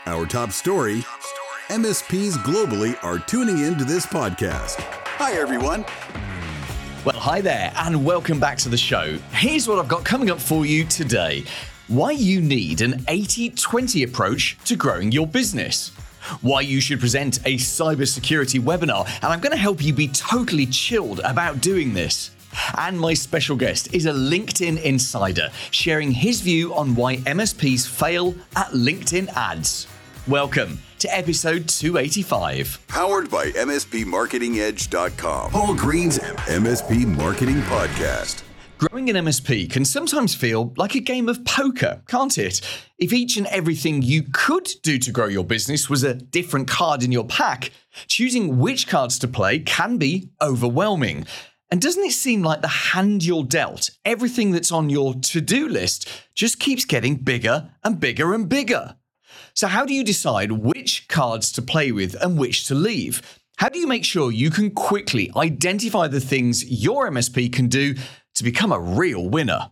Our top story, MSPs globally are tuning into this podcast. Hi, everyone. Well, hi there, and welcome back to the show. Here's what I've got coming up for you today. Why you need an 80-20 approach to growing your business. Why you should present a cybersecurity webinar, and I'm going to help you be totally chilled about doing this. And my special guest is a LinkedIn insider, sharing his view on why MSPs fail at LinkedIn ads. Welcome to episode 285. Powered by MSPMarketingEdge.com. Paul Green's MSP Marketing Podcast. Growing an MSP can sometimes feel like a game of poker, can't it? If each and everything you could do to grow your business was a different card in your pack, choosing which cards to play can be overwhelming. And doesn't it seem like the hand you're dealt, everything that's on your to-do list, just keeps getting bigger and bigger and bigger? So how do you decide which cards to play with and which to leave? How do you make sure you can quickly identify the things your MSP can do to become a real winner?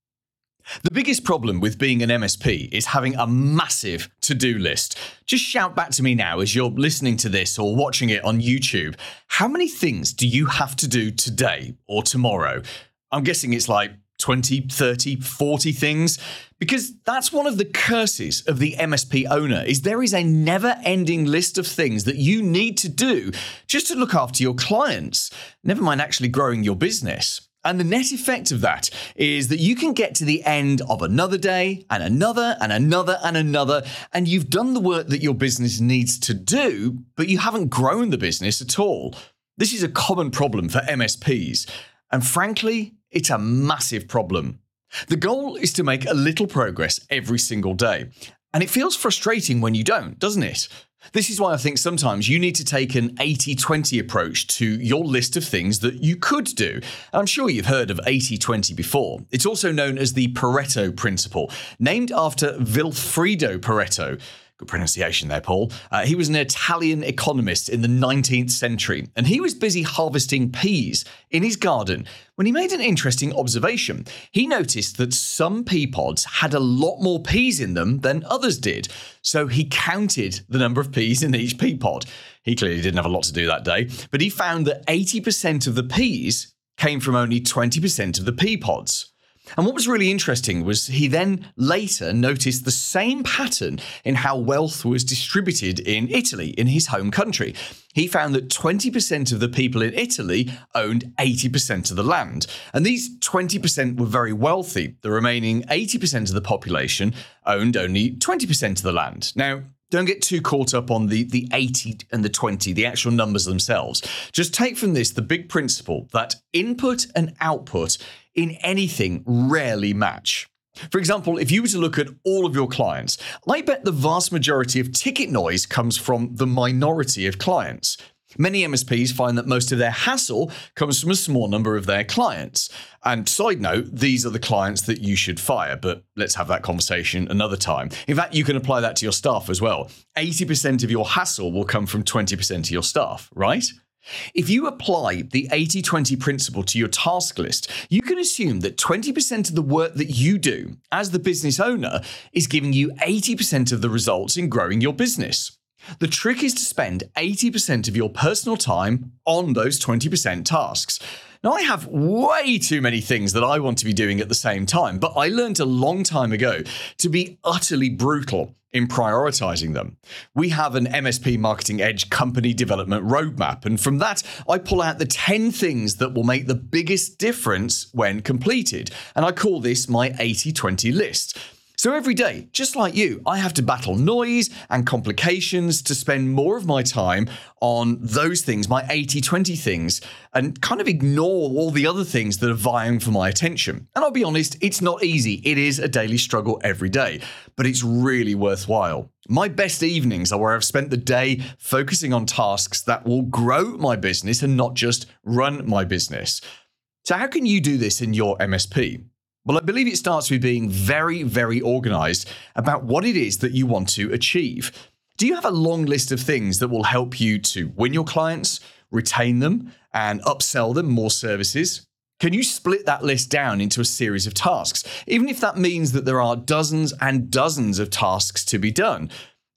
The biggest problem with being an MSP is having a massive to-do list. Just shout back to me now as you're listening to this or watching it on YouTube. How many things do you have to do today or tomorrow? I'm guessing it's like 20, 30, 40 things, because that's one of the curses of the MSP owner is there is a never-ending list of things that you need to do just to look after your clients, never mind actually growing your business. And the net effect of that is that you can get to the end of another day and another and another and another, and you've done the work that your business needs to do, but you haven't grown the business at all. This is a common problem for MSPs, and frankly, it's a massive problem. The goal is to make a little progress every single day, and it feels frustrating when you don't, doesn't it? This is why I think sometimes you need to take an 80-20 approach to your list of things that you could do. And I'm sure you've heard of 80-20 before. It's also known as the Pareto principle, named after Vilfredo Pareto. Good pronunciation there, Paul. He was an Italian economist in the 19th century, and he was busy harvesting peas in his garden when he made an interesting observation. He noticed that some pea pods had a lot more peas in them than others did, so he counted the number of peas in each pea pod. He clearly didn't have a lot to do that day, but he found that 80% of the peas came from only 20% of the pea pods. And what was really interesting was he then later noticed the same pattern in how wealth was distributed in Italy, in his home country. He found that 20% of the people in Italy owned 80% of the land. And these 20% were very wealthy. The remaining 80% of the population owned only 20% of the land. Now, don't get too caught up on the 80 and the 20, the actual numbers themselves. Just take from this the big principle that input and output in anything rarely match. For example, if you were to look at all of your clients, I bet the vast majority of ticket noise comes from the minority of clients. Many MSPs find that most of their hassle comes from a small number of their clients. And side note, these are the clients that you should fire, but let's have that conversation another time. In fact, you can apply that to your staff as well. 80% of your hassle will come from 20% of your staff, right? If you apply the 80-20 principle to your task list, you can assume that 20% of the work that you do as the business owner is giving you 80% of the results in growing your business. The trick is to spend 80% of your personal time on those 20% tasks. Now, I have way too many things that I want to be doing at the same time, but I learned a long time ago to be utterly brutal in prioritizing them. We have an MSP Marketing Edge company development roadmap, and from that, I pull out the 10 things that will make the biggest difference when completed, and I call this my 80-20 list. So every day, just like you, I have to battle noise and complications to spend more of my time on those things, my 80-20 things, and kind of ignore all the other things that are vying for my attention. And I'll be honest, it's not easy. It is a daily struggle every day, but it's really worthwhile. My best evenings are where I've spent the day focusing on tasks that will grow my business and not just run my business. So how can you do this in your MSP? Well, I believe it starts with being very, very organized about what it is that you want to achieve. Do you have a long list of things that will help you to win your clients, retain them, and upsell them more services? Can you split that list down into a series of tasks, even if that means that there are dozens and dozens of tasks to be done?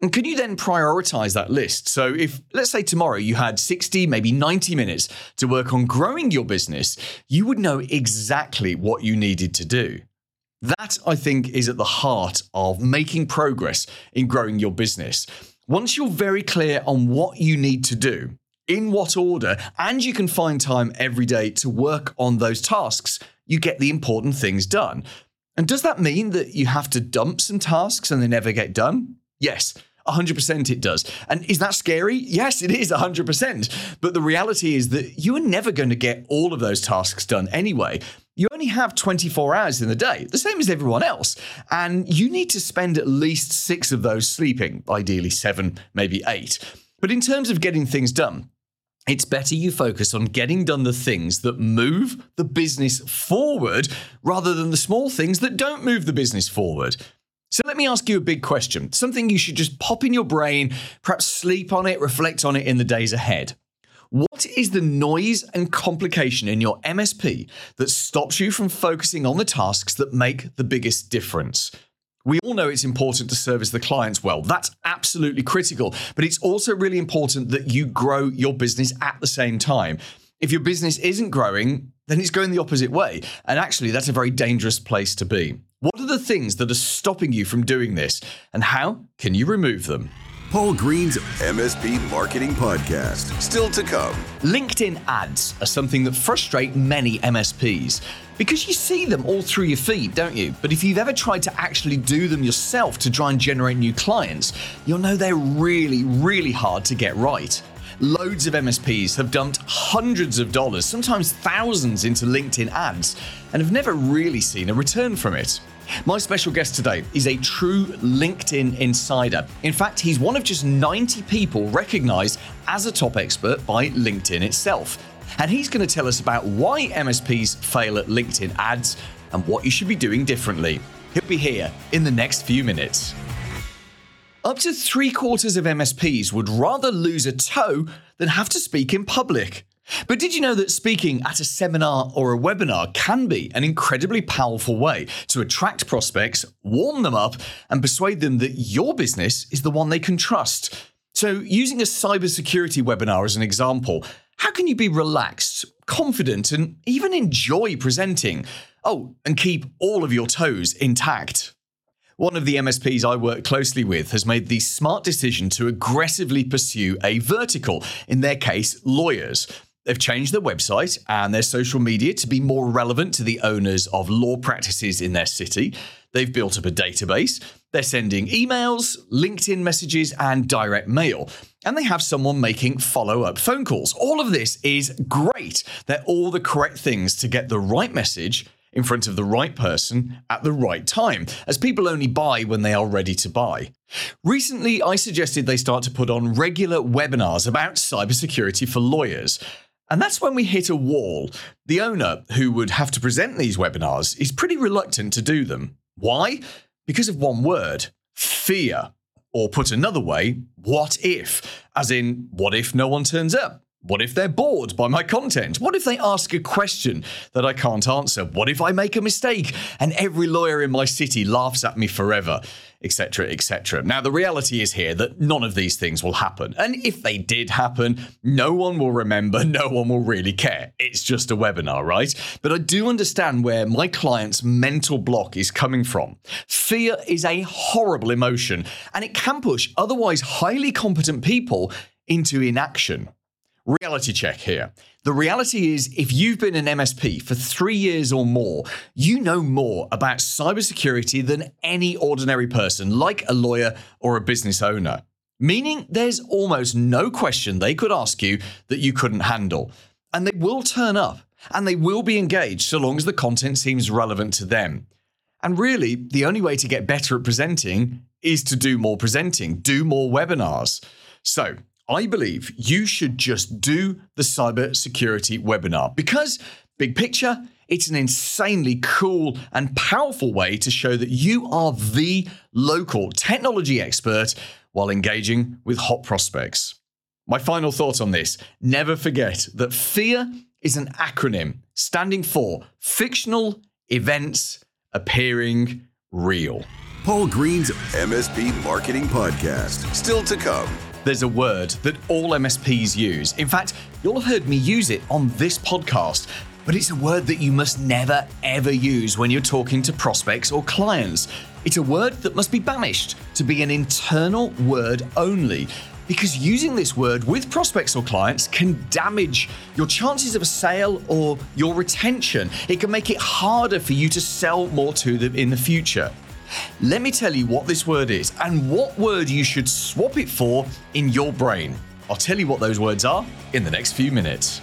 And can you then prioritize that list? So if, let's say tomorrow you had 60, maybe 90 minutes to work on growing your business, you would know exactly what you needed to do. That, I think, is at the heart of making progress in growing your business. Once you're very clear on what you need to do, in what order, and you can find time every day to work on those tasks, you get the important things done. And does that mean that you have to dump some tasks and they never get done? Yes. 100% it does. And is that scary? Yes, it is 100%. But the reality is that you are never going to get all of those tasks done anyway. You only have 24 hours in the day, the same as everyone else. And you need to spend at least 6 of those sleeping, ideally 7, maybe 8. But in terms of getting things done, it's better you focus on getting done the things that move the business forward rather than the small things that don't move the business forward. So let me ask you a big question, something you should just pop in your brain, perhaps sleep on it, reflect on it in the days ahead. What is the noise and complication in your MSP that stops you from focusing on the tasks that make the biggest difference? We all know it's important to service the clients well. That's absolutely critical, but it's also really important that you grow your business at the same time. If your business isn't growing, then it's going the opposite way. And actually, that's a very dangerous place to be. What are the things that are stopping you from doing this, and how can you remove them? Paul Green's MSP Marketing Podcast. Still to come. LinkedIn ads are something that frustrate many MSPs because you see them all through your feed, don't you? But if you've ever tried to actually do them yourself to try and generate new clients, you'll know they're really, really hard to get right. Loads of MSPs have dumped hundreds of dollars, sometimes thousands, into LinkedIn ads and have never really seen a return from it. My special guest today is a true LinkedIn insider. In fact, he's one of just 90 people recognized as a top expert by LinkedIn itself. And he's going to tell us about why MSPs fail at LinkedIn ads and what you should be doing differently. He'll be here in the next few minutes. Up to 3/4 of MSPs would rather lose a toe than have to speak in public. But did you know that speaking at a seminar or a webinar can be an incredibly powerful way to attract prospects, warm them up, and persuade them that your business is the one they can trust? So, using a cybersecurity webinar as an example, how can you be relaxed, confident, and even enjoy presenting? Oh, and keep all of your toes intact. One of the MSPs I work closely with has made the smart decision to aggressively pursue a vertical, in their case, lawyers. They've changed their website and their social media to be more relevant to the owners of law practices in their city. They've built up a database. They're sending emails, LinkedIn messages, and direct mail. And they have someone making follow-up phone calls. All of this is great. They're all the correct things to get the right message in front of the right person at the right time, as people only buy when they are ready to buy. Recently, I suggested they start to put on regular webinars about cybersecurity for lawyers. And that's when we hit a wall. The owner, who would have to present these webinars, is pretty reluctant to do them. Why? Because of one word: fear. Or put another way, what if? As in, what if no one turns up? What if they're bored by my content? What if they ask a question that I can't answer? What if I make a mistake and every lawyer in my city laughs at me forever? Etc., etc. Now, the reality is here that none of these things will happen. And if they did happen, no one will remember, no one will really care. It's just a webinar, right? But I do understand where my client's mental block is coming from. Fear is a horrible emotion, and it can push otherwise highly competent people into inaction. Reality check here. The reality is, if you've been an MSP for 3 years or more, you know more about cybersecurity than any ordinary person, like a lawyer or a business owner. Meaning there's almost no question they could ask you that you couldn't handle. And they will turn up, and they will be engaged so long as the content seems relevant to them. And really, the only way to get better at presenting is to do more presenting, do more webinars. So, I believe you should just do the cybersecurity webinar because, big picture, it's an insanely cool and powerful way to show that you are the local technology expert while engaging with hot prospects. My final thought on this: never forget that FEAR is an acronym standing for Fictional Events Appearing Real. Paul Green's MSP Marketing Podcast. Still to come. There's a word that all MSPs use. In fact, you'll have heard me use it on this podcast, but it's a word that you must never, ever use when you're talking to prospects or clients. It's a word that must be banished to be an internal word only, because using this word with prospects or clients can damage your chances of a sale or your retention. It can make it harder for you to sell more to them in the future. Let me tell you what this word is and what word you should swap it for in your brain. I'll tell you what those words are in the next few minutes.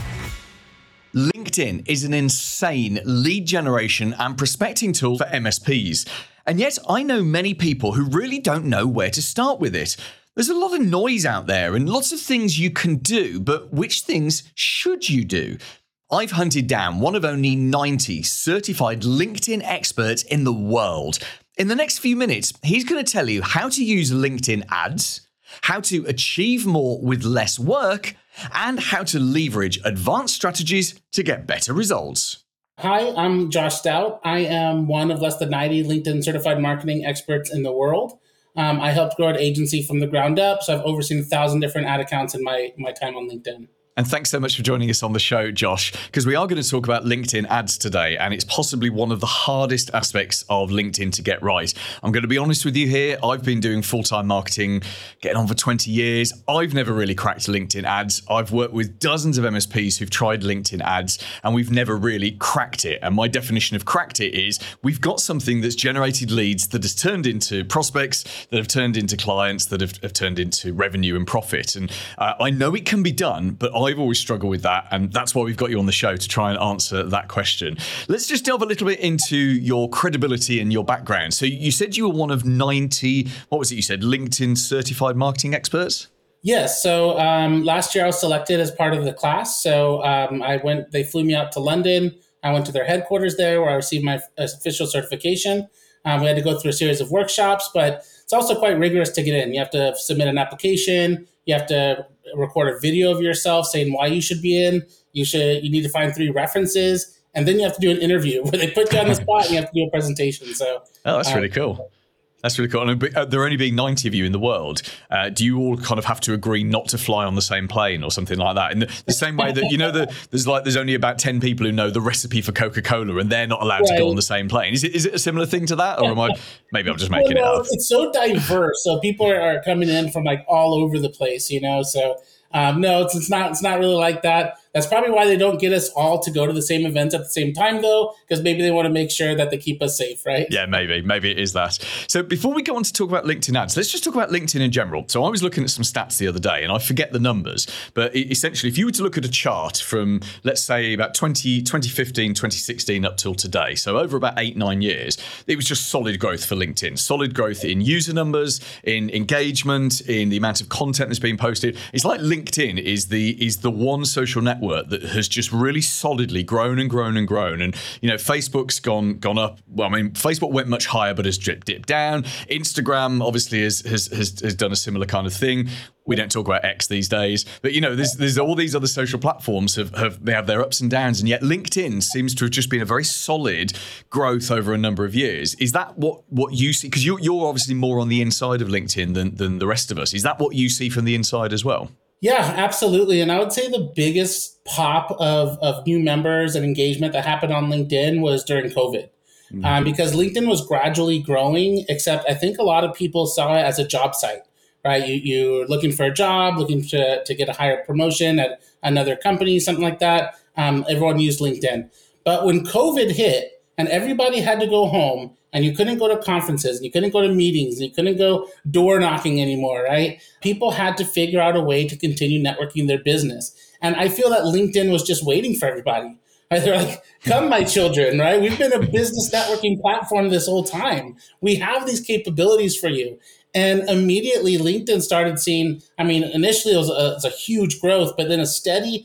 LinkedIn is an insane lead generation and prospecting tool for MSPs. And yet I know many people who really don't know where to start with it. There's a lot of noise out there and lots of things you can do, but which things should you do? I've hunted down one of only 90 certified LinkedIn experts in the world. In the next few minutes, he's going to tell you how to use LinkedIn ads, how to achieve more with less work, and how to leverage advanced strategies to get better results. Hi, I'm Josh Stout. I am one of less than 90 LinkedIn certified marketing experts in the world. I helped grow an agency from the ground up, so I've overseen 1,000 different ad accounts in my time on LinkedIn. And thanks so much for joining us on the show, Josh, because we are going to talk about LinkedIn ads today, and it's possibly one of the hardest aspects of LinkedIn to get right. I'm going to be honest with you here. I've been doing full-time marketing, getting on for 20 years. I've never really cracked LinkedIn ads. I've worked with dozens of MSPs who've tried LinkedIn ads, and we've never really cracked it. And my definition of cracked it is we've got something that's generated leads that has turned into prospects, that have turned into clients, that have turned into revenue and profit. And I know it can be done, but I've always struggled with that, and that's why we've got you on the show to try and answer that question. Let's just delve a little bit into your credibility and your background. So you said you were one of 90, what was it you said, LinkedIn certified marketing experts? Yes. So last year I was selected as part of the class. So they flew me out to London. I went to their headquarters there where I received my official certification. We had to go through a series of workshops, but it's also quite rigorous to get in. You have to submit an application. You have to record a video of yourself saying why you should be in. You need to find 3 references, and then you have to do an interview where they put you on the spot and you have to do a presentation. So, that's really cool. That's really cool. And there only being 90 of you in the world, do you all kind of have to agree not to fly on the same plane or something like that? In the same way that, there's only about 10 people who know the recipe for Coca-Cola and they're not allowed to go on the same plane. Is it a similar thing to that? Or maybe I'm just making it up? It's so diverse. So people are coming in from like all over the place, So no, it's not really like that. That's probably why they don't get us all to go to the same events at the same time, though, because maybe they want to make sure that they keep us safe, right? Yeah, maybe it is that. So before we go on to talk about LinkedIn ads, let's just talk about LinkedIn in general. So I was looking at some stats the other day, and I forget the numbers, but essentially, if you were to look at a chart from, let's say, about 2015, 2016 up till today, so over about 8-9 years, it was just solid growth for LinkedIn. Solid growth in user numbers, in engagement, in the amount of content that's being posted. It's like LinkedIn is the one social network that has just really solidly grown and grown and grown. And, Facebook's gone up. Well, I mean, Facebook went much higher, but has dipped down. Instagram obviously has done a similar kind of thing. We don't talk about X these days, but there's all these other social platforms they have their ups and downs, and yet LinkedIn seems to have just been a very solid growth over a number of years. Is that what you see? Because you're obviously more on the inside of LinkedIn than the rest of us. Is that what you see from the inside as well? Yeah, absolutely. And I would say the biggest pop of new members and engagement that happened on LinkedIn was during COVID. Because LinkedIn was gradually growing, except I think a lot of people saw it as a job site, right? You're looking for a job, looking to get a higher promotion at another company, something like that. Everyone used LinkedIn. But when COVID hit and everybody had to go home, and you couldn't go to conferences, and you couldn't go to meetings, and you couldn't go door knocking anymore, right? People had to figure out a way to continue networking their business. And I feel that LinkedIn was just waiting for everybody. Right? They're like, come, my children, right? We've been a business networking platform this whole time. We have these capabilities for you. And immediately LinkedIn started seeing, initially it was a huge growth, but then a steady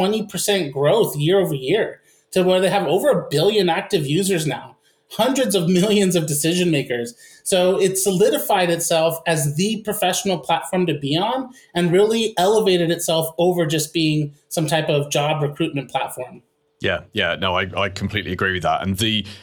20% growth year over year to where they have over 1 billion active users now. Hundreds of millions of decision makers. So it solidified itself as the professional platform to be on and really elevated itself over just being some type of job recruitment platform. Yeah, no, I completely agree with that. And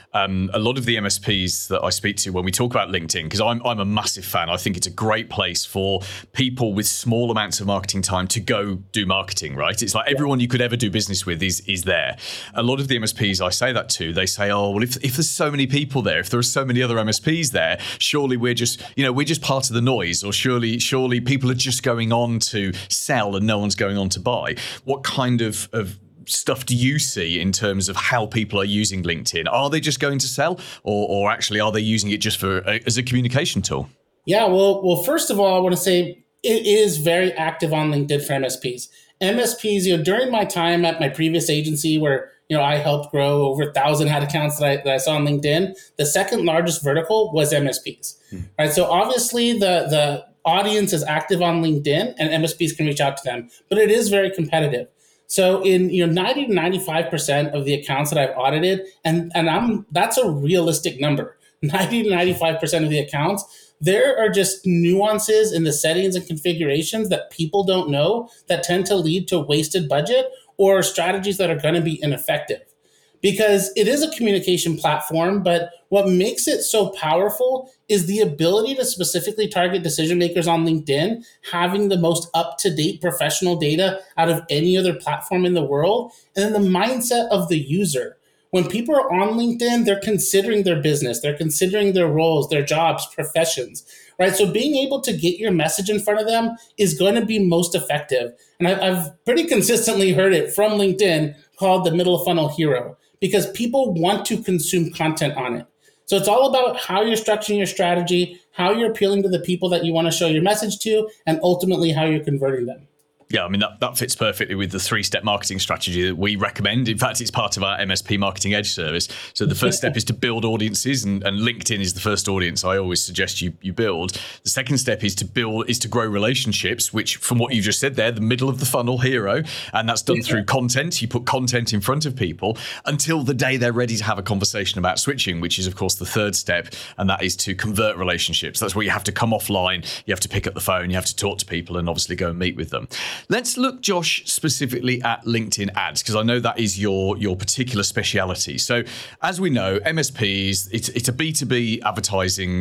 a lot of the MSPs that I speak to when we talk about LinkedIn, because I'm a massive fan, I think it's a great place for people with small amounts of marketing time to go do marketing, right? It's like everyone you could ever do business with is there. A lot of the MSPs I say that to, they say, oh, well, if there's so many people there, if there are so many other MSPs there, surely we're just part of the noise, or surely people are just going on to sell and no one's going on to buy. What kind of stuff do you see in terms of how people are using LinkedIn? Are they just going to sell, or actually are they using it just as a communication tool? Yeah, well, first of all, I want to say it is very active on LinkedIn for MSPs. MSPs, during my time at my previous agency where, I helped grow over 1,000 ad accounts that I saw on LinkedIn, the second largest vertical was MSPs, right? So obviously the audience is active on LinkedIn and MSPs can reach out to them, but it is very competitive. So in 90 to 95% of the accounts that I've audited, and that's a realistic number, 90 to 95% of the accounts, there are just nuances in the settings and configurations that people don't know that tend to lead to wasted budget or strategies that are going to be ineffective. Because it is a communication platform, but what makes it so powerful is the ability to specifically target decision makers on LinkedIn, having the most up-to-date professional data out of any other platform in the world, and then the mindset of the user. When people are on LinkedIn, they're considering their business, they're considering their roles, their jobs, professions, right? So being able to get your message in front of them is going to be most effective. And I've pretty consistently heard it from LinkedIn called the middle of funnel hero, because people want to consume content on it. So it's all about how you're structuring your strategy, how you're appealing to the people that you want to show your message to, and ultimately how you're converting them. Yeah, I mean, that fits perfectly with the 3-step marketing strategy that we recommend. In fact, it's part of our MSP Marketing Edge service. So the first step is to build audiences, and LinkedIn is the first audience I always suggest you build. The second step is to grow relationships, which from what you just said there, the middle of the funnel hero, and that's done through content. You put content in front of people until the day they're ready to have a conversation about switching, which is, of course, the third step, and that is to convert relationships. That's where you have to come offline, you have to pick up the phone, you have to talk to people and obviously go and meet with them. Let's look, Josh, specifically at LinkedIn ads, because I know that is your particular speciality. So as we know, MSPs, it's a B2B advertising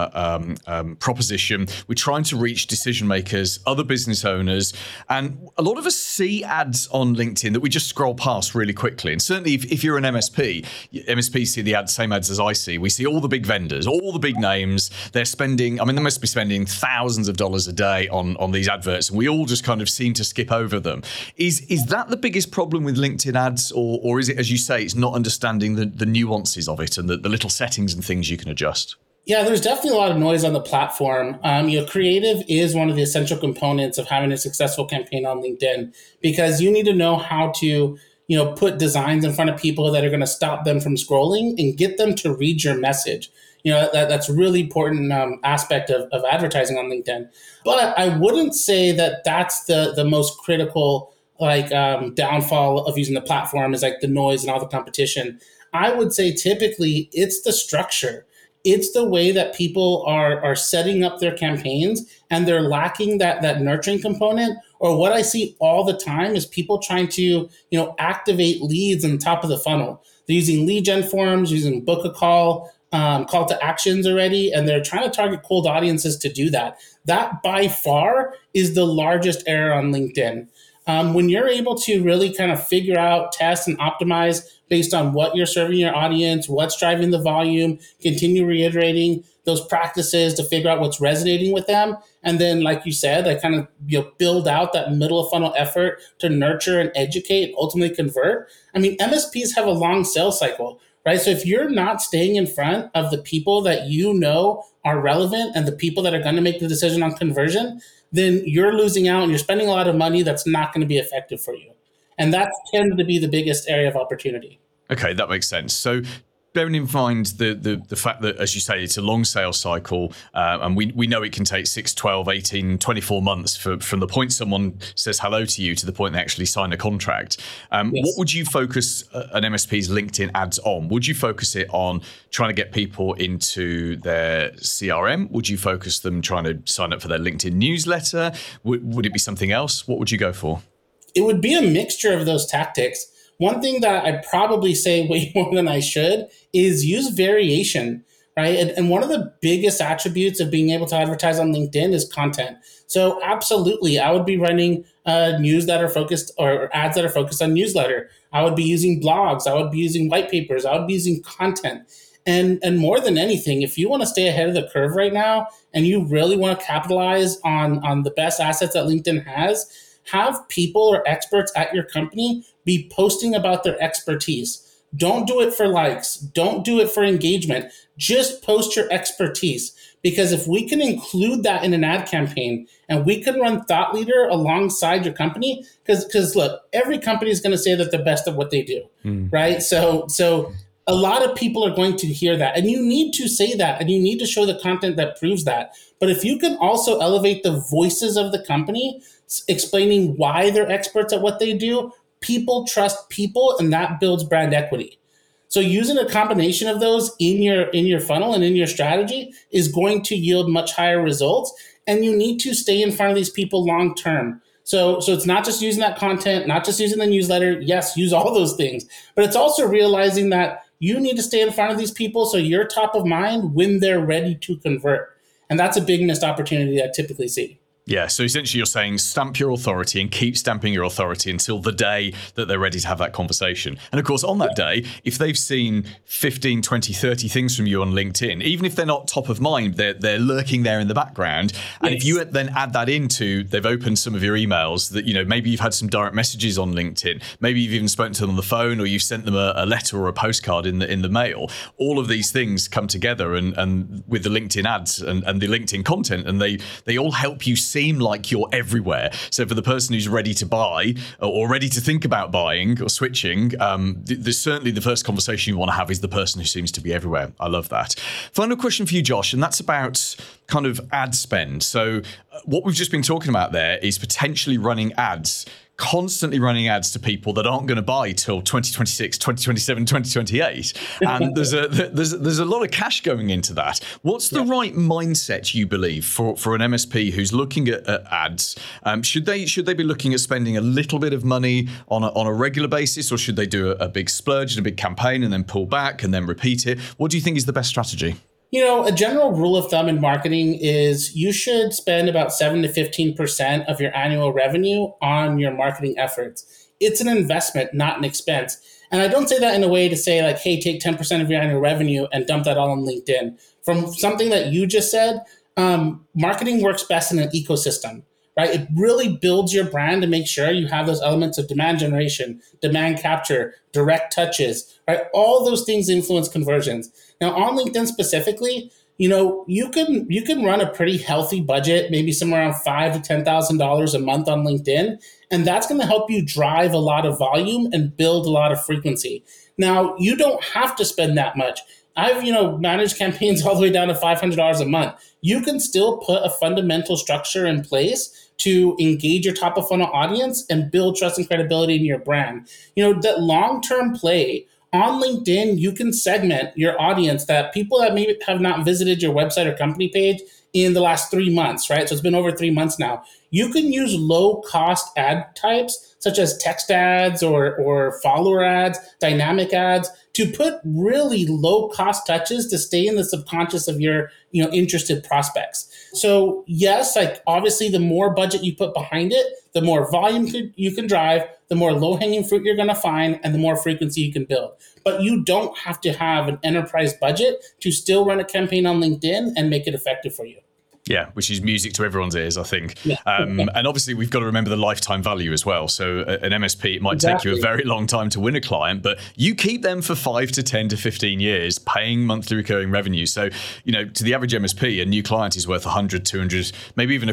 proposition. We're trying to reach decision makers, other business owners, and a lot of us see ads on LinkedIn that we just scroll past really quickly. And certainly if you're an MSP, MSPs see the same ads as I see. We see all the big vendors, all the big names. They must be spending thousands of dollars a day on these adverts, and we all just kind of seem to skip over them. Is that the biggest problem with LinkedIn ads, or is it, as you say, it's not understanding the nuances of it and the little settings and things you can adjust? Yeah, there's definitely a lot of noise on the platform. Creative is one of the essential components of having a successful campaign on LinkedIn, because you need to know how to put designs in front of people that are going to stop them from scrolling and get them to read your message. That's a really important aspect of advertising on LinkedIn. But I wouldn't say that that's the most critical downfall of using the platform is like the noise and all the competition. I would say typically it's the structure. It's the way that people are setting up their campaigns, and they're lacking that nurturing component. Or what I see all the time is people trying to activate leads on the top of the funnel. They're using lead gen forms, using book a call to actions already, and they're trying to target cold audiences to do that. That by far is the largest error on LinkedIn. When you're able to really kind of figure out, test, and optimize based on what you're serving your audience, what's driving the volume, continue reiterating those practices to figure out what's resonating with them. And then, like you said, kind of build out that middle of funnel effort to nurture and educate and ultimately convert. I mean, MSPs have a long sales cycle, right? So if you're not staying in front of the people that are relevant and the people that are going to make the decision on conversion, then you're losing out and you're spending a lot of money that's not going to be effective for you. And that tends to be the biggest area of opportunity. Okay, that makes sense. So bearing in mind the fact that, as you say, it's a long sales cycle, and we know it can take 6, 12, 18, 24 months from the point someone says hello to you to the point they actually sign a contract. Yes. What would you focus an MSP's LinkedIn ads on? Would you focus it on trying to get people into their CRM? Would you focus them trying to sign up for their LinkedIn newsletter? Would it be something else? What would you go for? It would be a mixture of those tactics. one thing that I probably say way more than I should is use variation, right? And one of the biggest attributes of being able to advertise on LinkedIn is content. So absolutely, I would be running news that are focused or ads that are focused on newsletter. I would be using blogs. I would be using white papers. I would be using content. And more than anything, if you want to stay ahead of the curve right now and you really want to capitalize on the best assets that LinkedIn has, have people or experts at your company be posting about their expertise. Don't do it for likes. Don't do it for engagement. Just post your expertise. Because if we can include that in an ad campaign and we can run thought leader alongside your company, because look, every company is going to say that they're best at what they do, right? So a lot of people are going to hear that, and you need to say that, and you need to show the content that proves that. But if you can also elevate the voices of the company, explaining why they're experts at what they do, people trust people, and that builds brand equity. So using a combination of those in your funnel and in your strategy is going to yield much higher results. And you need to stay in front of these people long term. So it's not just using that content, not just using the newsletter. Yes, use all those things. But it's also realizing that you need to stay in front of these people so you're top of mind when they're ready to convert. And that's a big missed opportunity I typically see. Yeah, so essentially you're saying stamp your authority and keep stamping your authority until the day that they're ready to have that conversation. And of course, on that day, if they've seen 15, 20, 30 things from you on LinkedIn, even if they're not top of mind, they're lurking there in the background. And if you then add that into, they've opened some of your emails that, maybe you've had some direct messages on LinkedIn, maybe you've even spoken to them on the phone, or you've sent them a letter or a postcard in the mail. All of these things come together and with the LinkedIn ads and the LinkedIn content, and they all help you seem like you're everywhere. So for the person who's ready to buy or ready to think about buying or switching, there's certainly the first conversation you want to have is the person who seems to be everywhere. I love that. Final question for you, Josh, and that's about kind of ad spend. So what we've just been talking about there is potentially running ads, constantly running ads to people that aren't going to buy till 2026, 2027, 2028. And there's a lot of cash going into that. What's the right mindset, you believe, for an MSP who's looking at ads? Should they be looking at spending a little bit of money on a regular basis, or should they do a big splurge and a big campaign and then pull back and then repeat it? What do you think is the best strategy? A general rule of thumb in marketing is you should spend about 7 to 15% of your annual revenue on your marketing efforts. It's an investment, not an expense. And I don't say that in a way to say like, hey, take 10% of your annual revenue and dump that all on LinkedIn. From something that you just said, marketing works best in an ecosystem, right? It really builds your brand to make sure you have those elements of demand generation, demand capture, direct touches, right? All those things influence conversions. Now, on LinkedIn specifically, you can run a pretty healthy budget, maybe somewhere around $5,000 to $10,000 a month on LinkedIn, and that's going to help you drive a lot of volume and build a lot of frequency. Now, you don't have to spend that much. I've managed campaigns all the way down to $500 a month. You can still put a fundamental structure in place to engage your top of funnel audience and build trust and credibility in your brand. That long-term play on LinkedIn, you can segment your audience, that people that maybe have not visited your website or company page in the last 3 months, right? So it's been over 3 months now. You can use low-cost ad types such as text ads or follower ads, dynamic ads, to put really low-cost touches to stay in the subconscious of your interested prospects. So yes, like obviously the more budget you put behind it, the more volume you can drive, the more low-hanging fruit you're going to find, and the more frequency you can build. But you don't have to have an enterprise budget to still run a campaign on LinkedIn and make it effective for you. Yeah, which is music to everyone's ears, I think. Yeah. And obviously, we've got to remember the lifetime value as well. So an MSP, it might take you a very long time to win a client, but you keep them for 5 to 10 to 15 years, paying monthly recurring revenue. So, to the average MSP, a new client is worth 100, 200, maybe even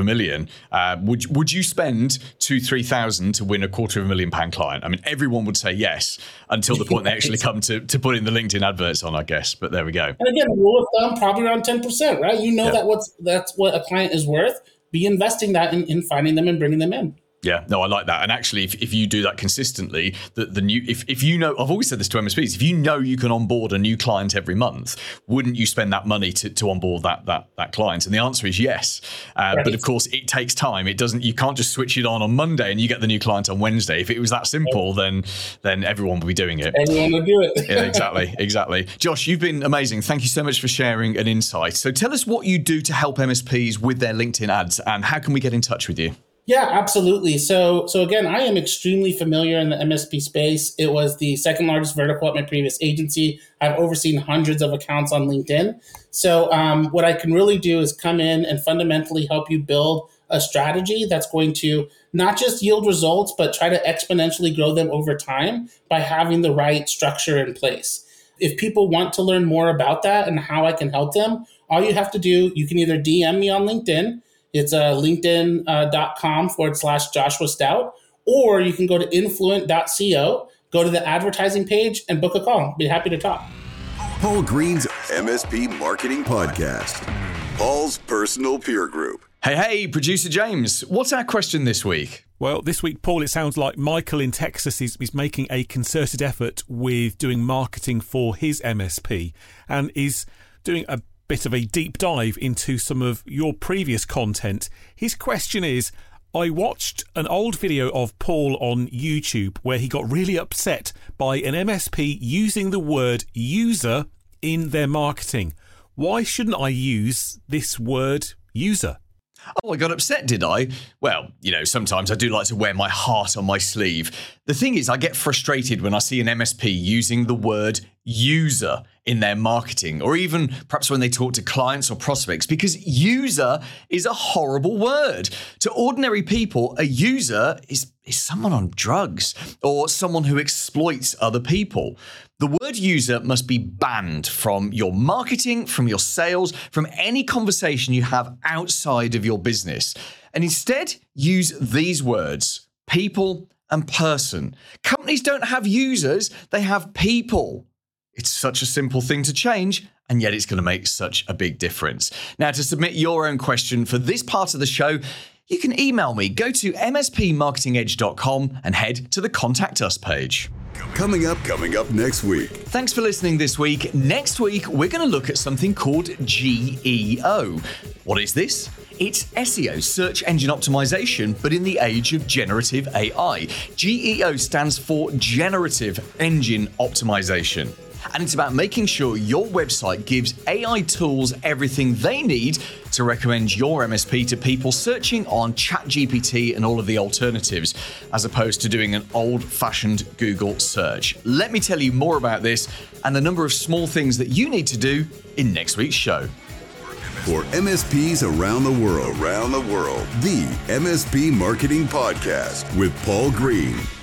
$250,000. Would you spend 2,000-3,000 to win a £250,000 client? I mean, everyone would say yes until the point they actually come to put in the LinkedIn adverts on, I guess. But there we go. And again, rule of thumb, probably around 10%, right? That's what a client is worth. Be investing that in finding them and bringing them in. Yeah, no, I like that. And actually, if you do that consistently, the new, if you know, I've always said this to MSPs, if you know you can onboard a new client every month, wouldn't you spend that money to onboard that client? And the answer is yes. Right. But of course, it takes time. You can't just switch it on Monday and you get the new client on Wednesday. If it was that simple, then everyone would be doing it. Everyone would do it. Yeah, exactly. Josh, you've been amazing. Thank you so much for sharing an insight. So tell us what you do to help MSPs with their LinkedIn ads, and how can we get in touch with you? Yeah, absolutely. So again, I am extremely familiar in the MSP space. It was the second largest vertical at my previous agency. I've overseen hundreds of accounts on LinkedIn. So what I can really do is come in and fundamentally help you build a strategy that's going to not just yield results, but try to exponentially grow them over time by having the right structure in place. If people want to learn more about that and how I can help them, all you have to do, you can either DM me on LinkedIn. It's linkedin.com/Joshua Stout, or you can go to influent.co, go to the advertising page and book a call. Be happy to talk. Paul Green's MSP Marketing Podcast, Paul's personal peer group. Hey, producer James, what's our question this week? Well, this week, Paul, it sounds like Michael in Texas is making a concerted effort with doing marketing for his MSP and is doing a bit of a deep dive into some of your previous content. His question is, I watched an old video of Paul on YouTube where he got really upset by an MSP using the word user in their marketing. Why shouldn't I use this word user? Oh, I got upset, did I? Well, sometimes I do like to wear my heart on my sleeve. The thing is, I get frustrated when I see an MSP using the word user in their marketing, or even perhaps when they talk to clients or prospects, because user is a horrible word. To ordinary people, a user is someone on drugs or someone who exploits other people. The word user must be banned from your marketing, from your sales, from any conversation you have outside of your business. And instead, use these words: people and person. Companies don't have users, they have people. It's such a simple thing to change, and yet it's going to make such a big difference. Now, to submit your own question for this part of the show, you can email me. Go to mspmarketingedge.com and head to the Contact Us page. Coming up next week. Thanks for listening this week. Next week, we're going to look at something called GEO. What is this? It's SEO, search engine optimization, but in the age of generative AI. GEO stands for Generative Engine Optimization. And it's about making sure your website gives AI tools everything they need to recommend your MSP to people searching on ChatGPT and all of the alternatives, as opposed to doing an old-fashioned Google search. Let me tell you more about this and the number of small things that you need to do in next week's show. For MSPs around the world, the MSP Marketing Podcast with Paul Green.